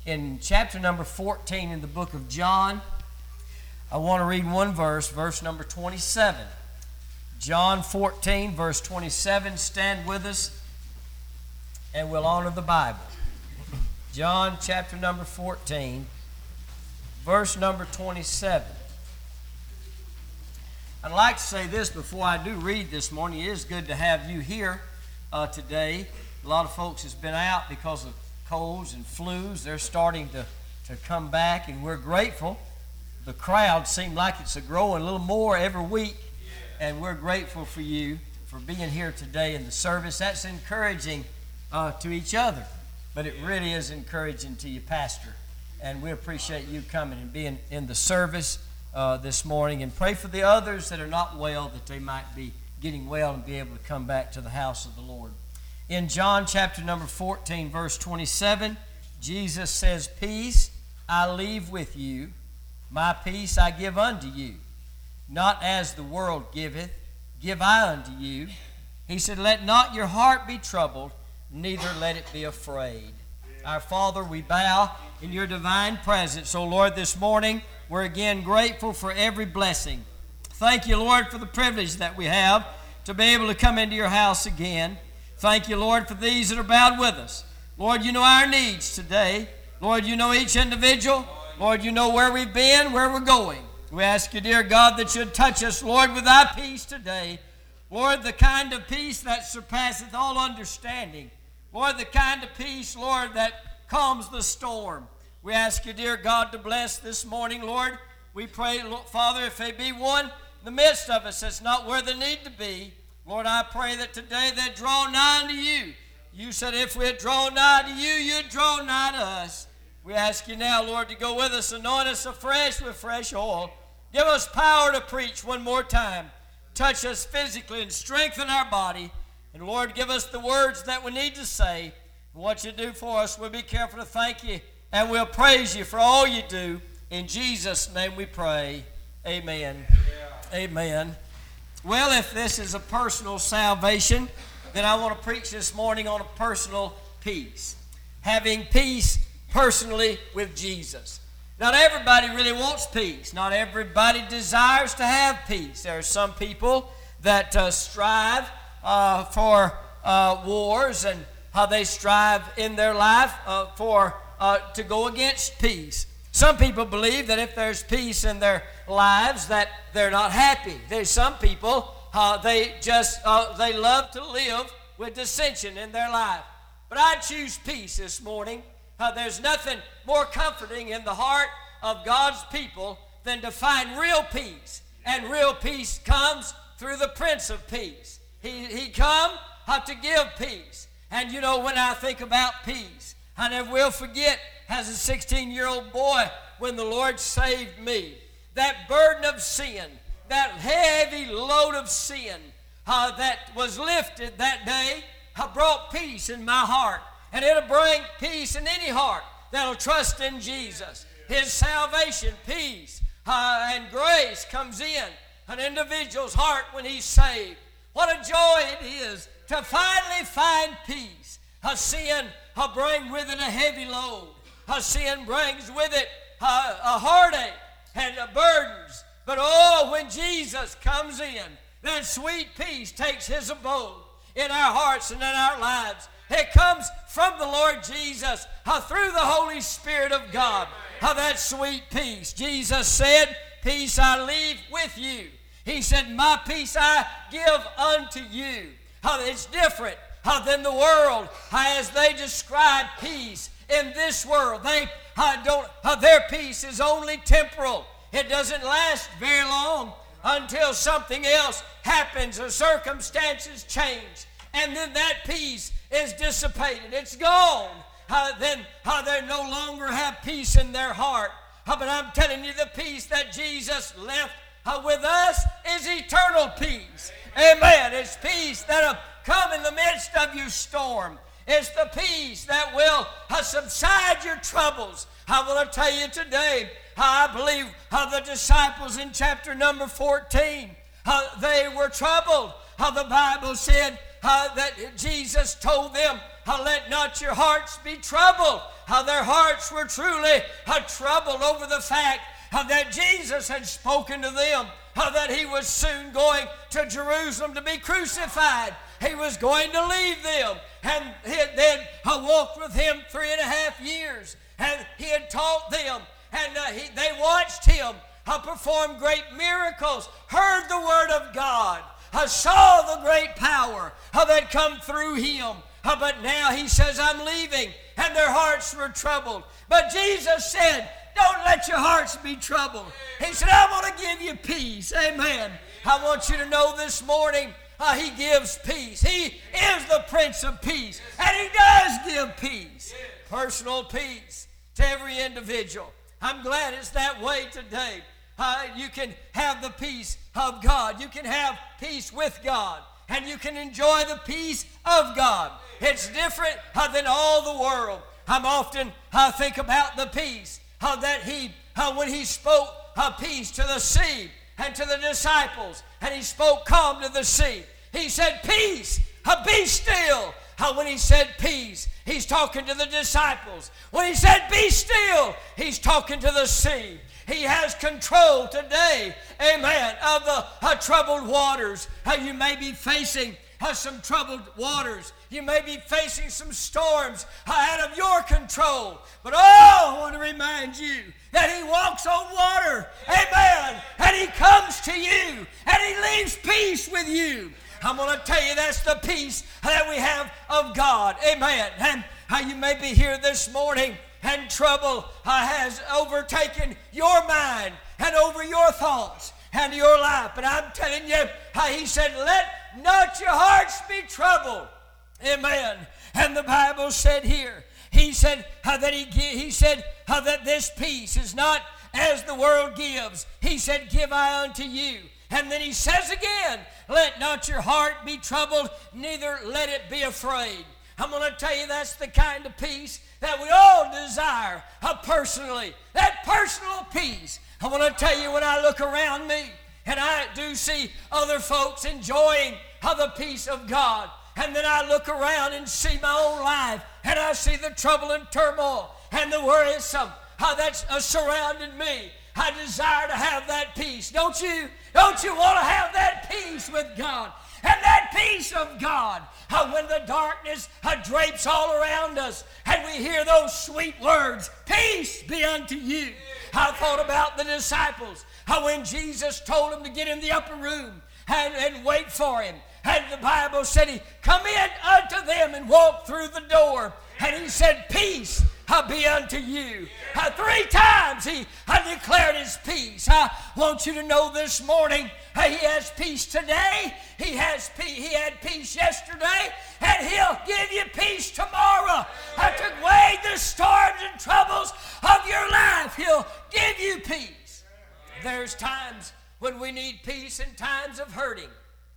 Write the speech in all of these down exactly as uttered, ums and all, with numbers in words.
in chapter number fourteen in the book of John. I want to read one verse, verse number twenty-seven. John fourteen, verse twenty-seven. Stand with us and we'll honor the Bible. John chapter number fourteen, verse number twenty-seven. I'd like to say this before I do read this morning. It is good to have you here uh, today. A lot of folks has been out because of colds and flus. They're starting to, to come back, and we're grateful. The crowd seems like it's a growing a little more every week, and we're grateful for you for being here today in the service. That's encouraging uh, to each other, but it really is encouraging to you, Pastor. And we appreciate you coming and being in the service uh, this morning, and pray for the others that are not well, that they might be getting well and be able to come back to the house of the Lord. In John chapter number fourteen, verse twenty-seven, Jesus says, "Peace I leave with you, my peace I give unto you. Not as the world giveth, give I unto you." He said, "Let not your heart be troubled, neither let it be afraid." Our Father, we bow in your divine presence. Oh Lord, this morning we're again grateful for every blessing. Thank you, Lord, for the privilege that we have to be able to come into your house again. Thank you, Lord, for these that are bowed with us. Lord, you know our needs today. Lord, you know each individual. Lord, you know where we've been, where we're going. We ask you, dear God, that you'd touch us, Lord, with thy peace today. Lord, the kind of peace that surpasseth all understanding. Lord, the kind of peace, Lord, that calms the storm. We ask you, dear God, to bless this morning, Lord. We pray, Father, if there be one in the midst of us that's not where they need to be, Lord, I pray that today they draw nigh unto you. You said if we had drawn nigh to you, you'd draw nigh to us. We ask you now, Lord, to go with us, anoint us afresh with fresh oil. Give us power to preach one more time. Touch us physically and strengthen our body. And Lord, give us the words that we need to say. And what you do for us, we'll be careful to thank you. And we'll praise you for all you do. In Jesus' name we pray. Amen. Yeah. Amen. Well, if this is a personal salvation, then I want to preach this morning on a personal peace. Having peace personally with Jesus. Not everybody really wants peace. Not everybody desires to have peace. There are some people that uh, strive uh, for uh, wars, and how they strive in their life uh, for uh, to go against peace. Some people believe that if there's peace in their lives, that they're not happy. There's some people uh, they just uh, they love to live with dissension in their life. But I choose peace this morning. Uh, there's nothing more comforting in the heart of God's people than to find real peace. And real peace comes through the Prince of Peace. He, he come uh, to give peace. And you know, when I think about peace, I never will forget as a sixteen-year-old boy when the Lord saved me. That burden of sin, that heavy load of sin uh, that was lifted that day uh, brought peace in my heart. And it'll bring peace in any heart that'll trust in Jesus. His salvation, peace, uh, and grace comes in an individual's heart when he's saved. What a joy it is to finally find peace. A sin uh, brings with it a heavy load. A sin brings with it uh, a heartache and uh, burdens. But oh, when Jesus comes in, then sweet peace takes his abode in our hearts and in our lives. It comes from the Lord Jesus uh, through the Holy Spirit of God. Uh, that sweet peace. Jesus said, "Peace I leave with you." He said, "My peace I give unto you." Uh, it's different uh, than the world uh, as they describe peace in this world. They uh, don't. Uh, their peace is only temporal. It doesn't last very long until something else happens or circumstances change, and then that peace is dissipated. It's gone. Uh, then uh, they no longer have peace in their heart. Uh, but I'm telling you, the peace that Jesus left uh, with us is eternal peace. Amen. It's peace that'll come in the midst of your storm. It's the peace that will uh, subside your troubles. I want to tell you today, I believe uh, the disciples in chapter number fourteen, uh, they were troubled. Uh, the Bible said uh, that Jesus told them how let not your hearts be troubled. How their hearts were truly how troubled over the fact how that Jesus had spoken to them, how that he was soon going to Jerusalem to be crucified. He was going to leave them. And he had then uh, walked with him three and a half years. And he had taught them. And uh, he, they watched him uh, perform great miracles, heard the word of God, uh, saw the great power uh, that come through him. Uh, but now he says, I'm leaving. And their hearts were troubled. But Jesus said, don't let your hearts be troubled. He said, I want to give you peace. Amen. I want you to know this morning, uh, he gives peace. He is the Prince of Peace. And he does give peace. Personal peace to every individual. I'm glad it's that way today. Uh, you can have the peace of God. You can have peace with God. And you can enjoy the peace of God. It's different uh, than all the world. I'm often uh, think about the peace uh, that he, uh, when he spoke uh, peace to the sea and to the disciples, and he spoke calm to the sea. He said, peace, uh, be still. Uh, when he said peace, he's talking to the disciples. When he said be still, he's talking to the sea. He has control today, amen, of the uh, troubled waters. Uh, you may be facing uh, some troubled waters. You may be facing some storms uh, out of your control. But oh, I want to remind you that he walks on water, amen, and he comes to you, and he leaves peace with you. I'm going to tell you that's the peace that we have of God, amen. And how you may be here this morning and trouble uh, has overtaken your mind and over your thoughts and your life. But I'm telling you, uh, he said, let not your hearts be troubled. Amen. And the Bible said here, he said uh, that he, he said uh, that this peace is not as the world gives. He said, give I unto you. And then he says again, let not your heart be troubled, neither let it be afraid. I'm going to tell you that's the kind of peace that we all desire uh, personally. That personal peace. I want to tell you when I look around me and I do see other folks enjoying uh, the peace of God. And then I look around and see my own life and I see the trouble and turmoil and the worrisome uh, that's uh, surrounding me. I desire to have that peace. Don't you? Don't you want to have that peace with God? And that peace of God, uh, when the darkness uh, drapes all around us and we hear those sweet words, peace be unto you. I thought about the disciples, uh, when Jesus told them to get in the upper room and, and wait for him. And the Bible said he come in unto them and walked through the door. And he said, peace uh, be unto you. Uh, three times he uh, declared his peace. I want you to know this morning, uh, he has peace today. He has peace. He had peace yesterday. And he'll give you peace tomorrow. Uh, to wade the storms and troubles of your life, he'll give you peace. There's times when we need peace in times of hurting.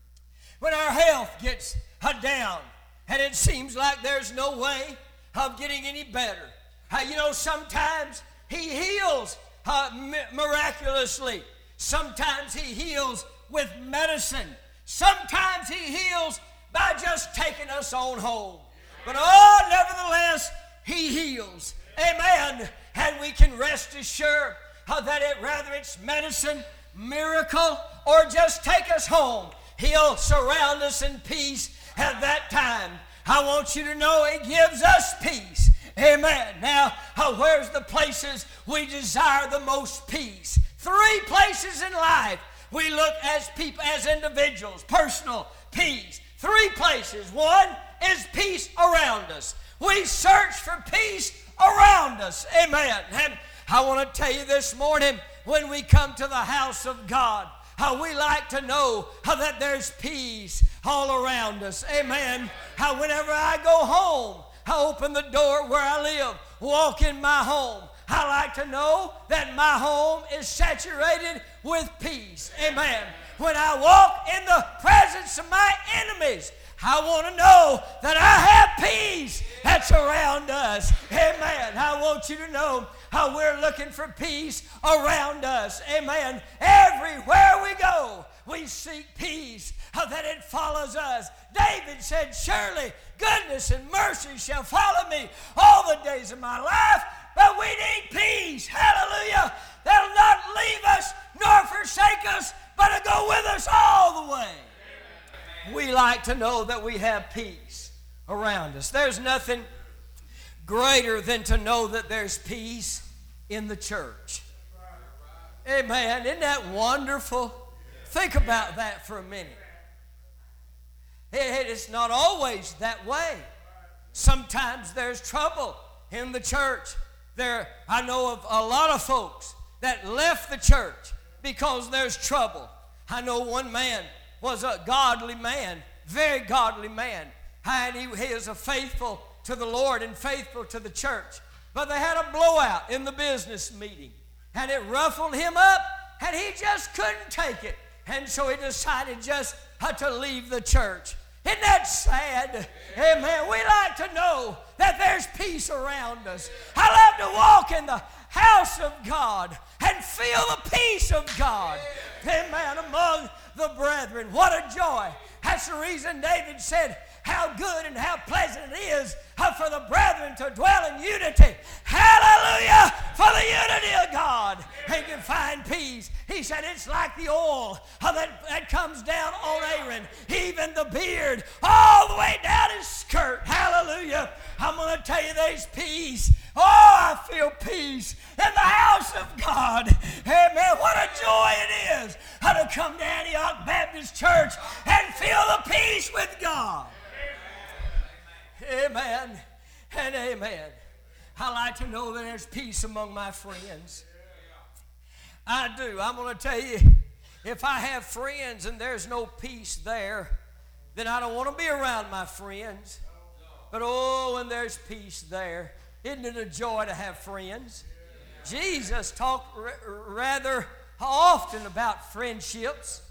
When our health gets uh, down and it seems like there's no way of getting any better. Uh, you know, sometimes he heals uh, mi- miraculously. Sometimes he heals with medicine. Sometimes he heals by just taking us on home. But oh, nevertheless, he heals. Amen. And we can rest assured uh, that it, whether it's medicine, miracle, or just take us home, he'll surround us in peace at that time. I want you to know it gives us peace. Amen. Now, uh, where's the places we desire the most peace? Three places in life we look as people, as individuals, personal peace. Three places. One is peace around us. We search for peace around us. Amen. And I want to tell you this morning, when we come to the house of God, how we like to know how that there's peace all around us. Amen. How whenever I go home, I open the door where I live, walk in my home, I like to know that my home is saturated with peace. Amen. When I walk in the presence of my enemies, I want to know that I have peace that's around us. Amen. I want you to know how we're looking for peace around us. Amen. Everywhere we go, we seek peace, how that it follows us. David said, surely goodness and mercy shall follow me all the days of my life. But we need peace. Hallelujah. That'll not leave us nor forsake us, but to go with us all the way. We like to know that we have peace around us. There's nothing greater than to know that there's peace in the church. Amen. Isn't that wonderful? Think about that for a minute. It's not always that way. Sometimes there's trouble in the church. There, I know of a lot of folks that left the church because there's trouble. I know one man was a godly man, very godly man, and he, he is a faithful to the Lord and faithful to the church. But they had a blowout in the business meeting, and it ruffled him up, and he just couldn't take it. And so he decided just uh, to leave the church. Isn't that sad? Amen. We like to know that there's peace around us. I love to walk in the house of God and feel the peace of God. Amen. Among the brethren. What a joy. That's the reason David said, how good and how pleasant it is for the brethren to dwell in unity. Hallelujah! For the unity of God. He can find peace. He said it's like the oil that, that comes down on Aaron, even the beard, all the way down his skirt. Hallelujah! I'm going to tell you there's peace. Oh, I feel peace in the house of God. Amen. What a joy it is to come to Antioch Baptist Church and feel the peace with God. Amen and amen. I like to know that there's peace among my friends. I do. I'm going to tell you, if I have friends and there's no peace there, then I don't want to be around my friends. But oh, when there's peace there, isn't it a joy to have friends? Jesus talked r- rather often about friendships.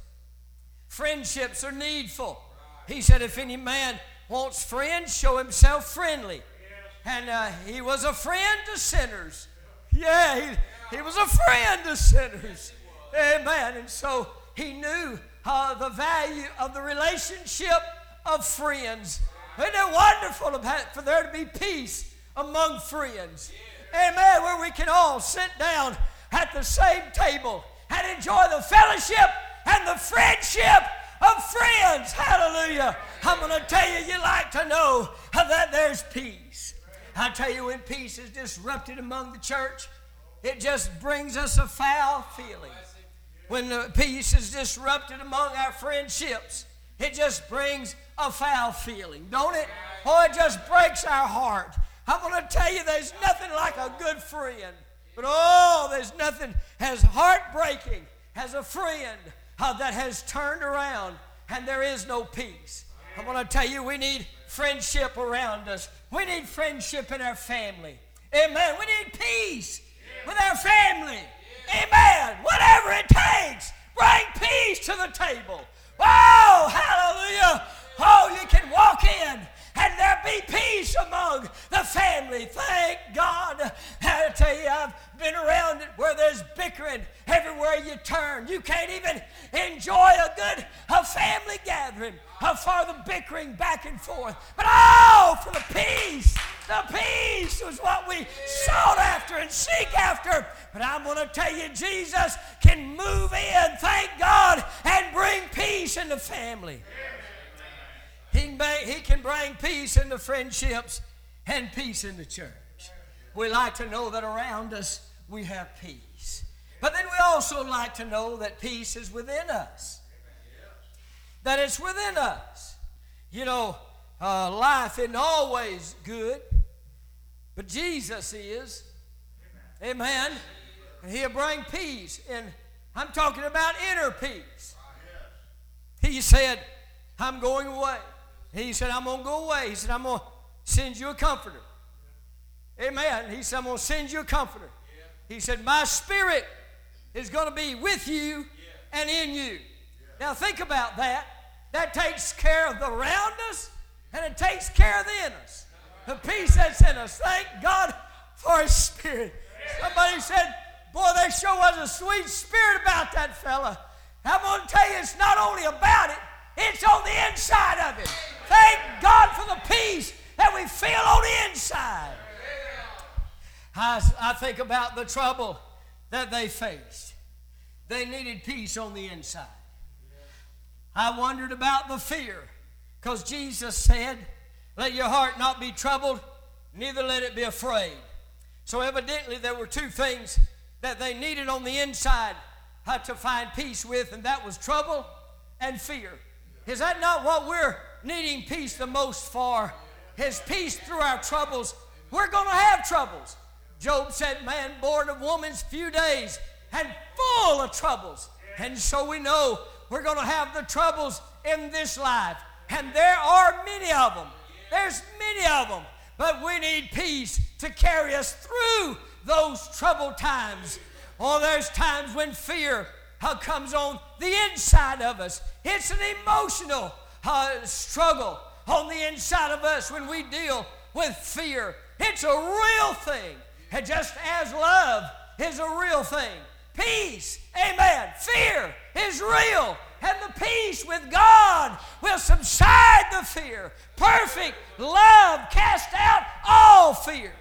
Friendships are needful. He said, if any man wants friends, show himself friendly. And uh, he was a friend to sinners. Yeah, he, he was a friend to sinners. Amen. And so he knew uh, the value of the relationship of friends. Isn't it wonderful about, for there to be peace among friends? Amen. Where we can all sit down at the same table and enjoy the fellowship and the friendship of friends. Hallelujah. I'm going to tell you, you like to know that there's peace. I tell you, when peace is disrupted among the church, it just brings us a foul feeling. When the peace is disrupted among our friendships, it just brings a foul feeling, don't it? Oh, it just breaks our heart. I'm going to tell you, there's nothing like a good friend. But oh, there's nothing as heartbreaking as a friend uh, that has turned around and there is no peace. I'm going to tell you, we need friendship around us. We need friendship in our family. Amen. We need peace with our family. Amen. Whatever it takes, bring peace to the table. Oh, hallelujah. Oh, you can walk in and there be peace among the family. Thank God. I tell you, I've been around it where there's bickering everywhere you turn. You can't even enjoy a good a family gathering for the bickering back and forth. But oh, for the peace. The peace was what we sought after and seek after. But I'm going to tell you, Jesus can move in, thank God, and bring peace in the family. He can, bring, he can bring peace in the friendships and peace in the church. We like to know that around us we have peace. But then we also like to know that peace is within us. That it's within us. You know, uh, life isn't always good, but Jesus is. Amen. And He'll bring peace. And I'm talking about inner peace. He said, I'm going away. He said, I'm going to go away. He said, I'm going to send you a comforter. Amen. He said, I'm going to send you a comforter. He said, my spirit is going to be with you and in you. Now think about that. that takes care of the around us, and it takes care of the in us. The peace that's in us. Thank God for His Spirit. Somebody said, boy, there sure was a sweet spirit about that fella. I'm going to tell you, it's not only about it, it's on the inside of it. Thank God for the peace that we feel on the inside. I, I think about the trouble that they faced. They needed peace on the inside. I wondered about the fear, because Jesus said, let your heart not be troubled, neither let it be afraid. So evidently there were two things that they needed on the inside uh, to find peace with, and that was trouble and fear. Is that not what we're needing peace the most for? His peace through our troubles. We're going to have troubles. Job said, man born of woman's few days and full of troubles. And so we know we're going to have the troubles in this life. And there are many of them. There's many of them. But we need peace to carry us through those troubled times. Oh, there's times when fear uh, comes on the inside of us. It's an emotional uh, struggle on the inside of us when we deal with fear. It's a real thing. And just as love is a real thing, peace, amen, fear is real. And the peace with God will subside the fear. Perfect love cast out all fear.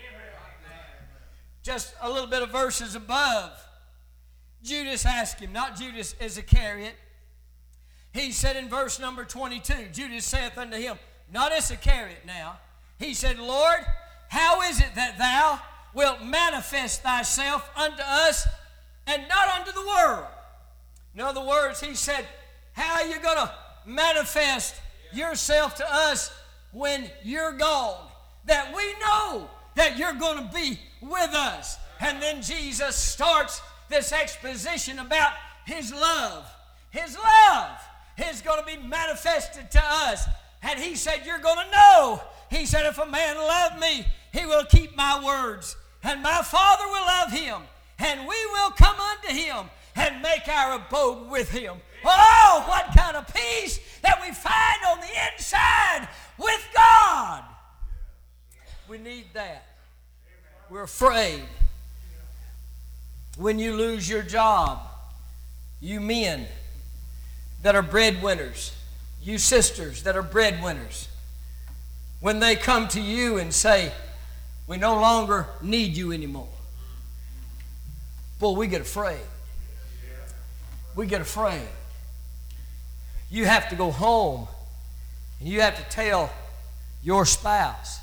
Just a little bit of verses above, Judas asked him, not Judas Iscariot. He said in verse number twenty-two, Judas saith unto him, not Iscariot now. He said, Lord, how is it that thou wilt manifest thyself unto us and not unto the world? In other words, he said, how are you going to manifest yourself to us when you're gone? That we know that you're going to be with us. And then Jesus starts this exposition about His love. His love is going to be manifested to us. And He said, you're going to know. He said, if a man love me, he will keep my words. And my Father will love him. And we will come unto him and make our abode with him. Oh, what kind of peace that we find on the inside with God. We need that. We're afraid. When you lose your job, you men that are breadwinners, you sisters that are breadwinners, when they come to you and say, we no longer need you anymore. Boy, we get afraid. We get afraid. You have to go home and you have to tell your spouse,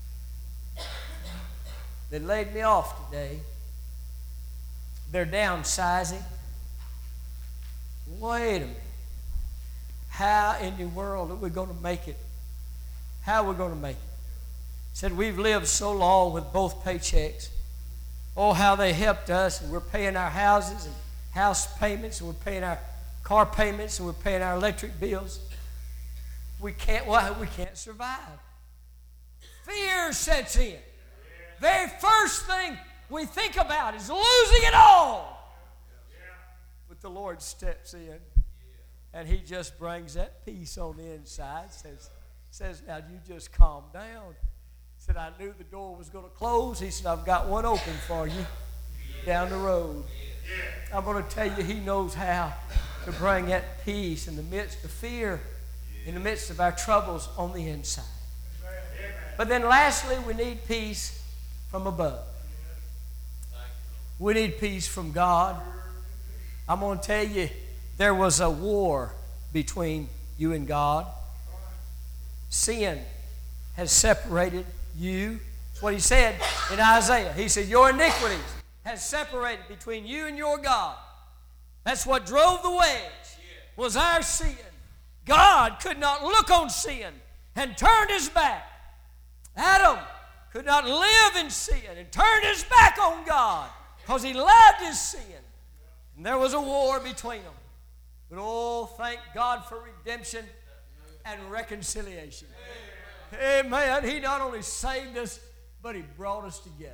they laid me off today. They're downsizing. Wait a minute. How in the world are we going to make it? How are we going to make it? Said we've lived so long with both paychecks. Oh, how they helped us, and we're paying our houses and house payments, and we're paying our car payments, and we're paying our electric bills. We can't, well, we can't survive. Fear sets in. Very first thing we think about is losing it all. But the Lord steps in, and He just brings that peace on the inside. Says, says, now you just calm down. Said, I knew the door was going to close. He said, I've got one open for you down the road. I'm going to tell you, He knows how to bring that peace in the midst of fear, in the midst of our troubles on the inside. But then lastly, we need peace from above. We need peace from God. I'm going to tell you, there was a war between you and God. Sin has separated you. That's what He said in Isaiah. He said, your iniquities has separated between you and your God. That's what drove the wedge, was our sin. God could not look on sin and turned His back. Adam could not live in sin and turned his back on God because he loved his sin. And there was a war between them. But oh, thank God for redemption and reconciliation. Amen. He not only saved us, but He brought us together.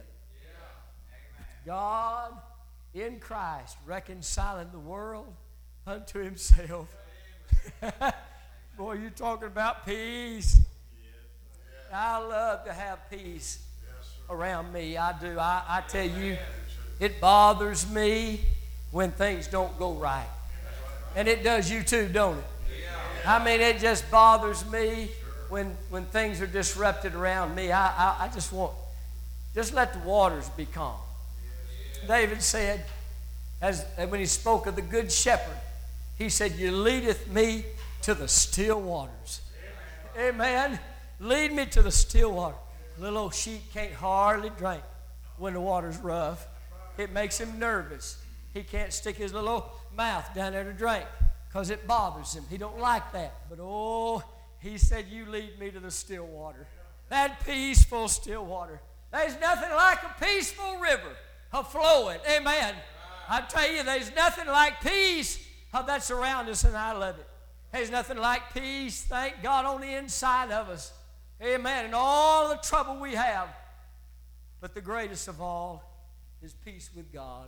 God in Christ reconciling the world unto Himself. Boy, you talking about peace. I love to have peace around me. I do. I, I tell you, it bothers me when things don't go right. And it does you too, don't it? I mean, it just bothers me when when things are disrupted around me. I, I, I just want, just let the waters be calm. David said, as when he spoke of the good shepherd, he said, you leadeth me to the still waters. Amen. Lead me to the still water. Little old sheep can't hardly drink when the water's rough. It makes him nervous. He can't stick his little mouth down there to drink because it bothers him. He don't like that. But oh, he said, you lead me to the still water. That peaceful still water. There's nothing like a peaceful river of flowing. Amen. I tell you, there's nothing like peace that's around us, and I love it. There's nothing like peace, thank God, on the inside of us. Amen. And all the trouble we have. But the greatest of all is peace with God.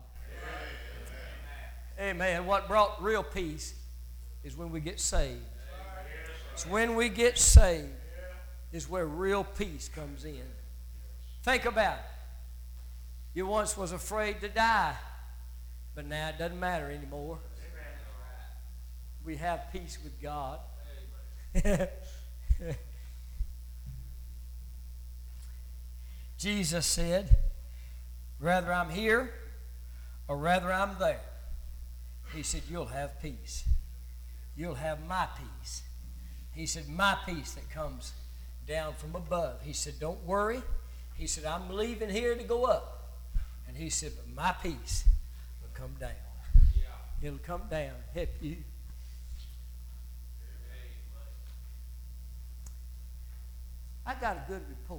Amen. Amen. What brought real peace is when we get saved. It's when we get saved is where real peace comes in. Think about it. You once was afraid to die, but now it doesn't matter anymore. We have peace with God. Jesus said, whether I'm here or whether I'm there, he said, you'll have peace. You'll have my peace. He said, my peace that comes down from above. He said, don't worry. He said, I'm leaving here to go up. And he said, but my peace will come down. Yeah. It'll come down, help you. I got a good report.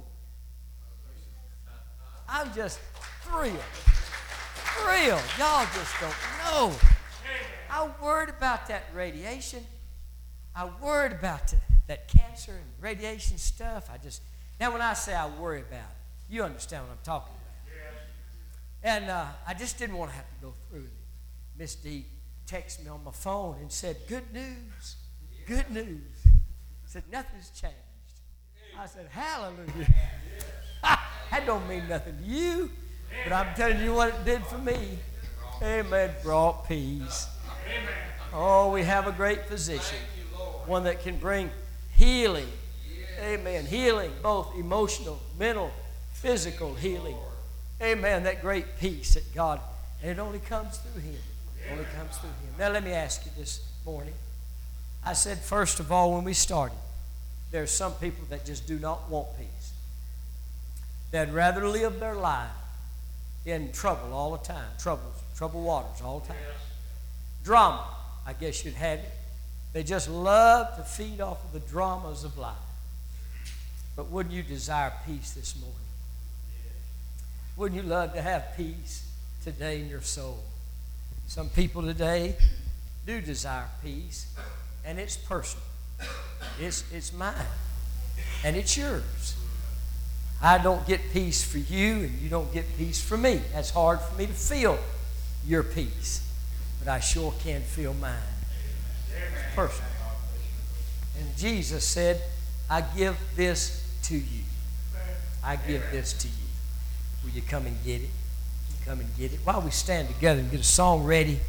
I'm just thrilled. Thrilled. Y'all just don't know. I worried about that radiation. I worried about the, that cancer and radiation stuff. I just, now when I say I worry about it, you understand what I'm talking about. And uh, I just didn't want to have to go through it. Miss D texted me on my phone and said, good news, good news. Said, nothing's changed. I said, hallelujah. That don't mean nothing to you, but I'm telling you what it did for me. Amen. Brought peace. Oh, we have a great physician, one that can bring healing. Amen. Healing, both emotional, mental, physical healing. Amen. That great peace that God, and it only comes through Him. It only comes through Him. Now let me ask you this morning. I said, first of all, when we started, there are some people that just do not want peace. They'd rather live their life in trouble all the time. Trouble, trouble waters all the time. Drama, I guess you'd have it. They just love to feed off of the dramas of life. But wouldn't you desire peace this morning? Wouldn't you love to have peace today in your soul? Some people today do desire peace, and it's personal. It's, it's mine, and it's yours. I don't get peace for you, and you don't get peace for me. That's hard for me to feel your peace, but I sure can feel mine. It's personal. And Jesus said, I give this to you. I give this to you. Will you come and get it? Come and get it. While we stand together and get a song ready.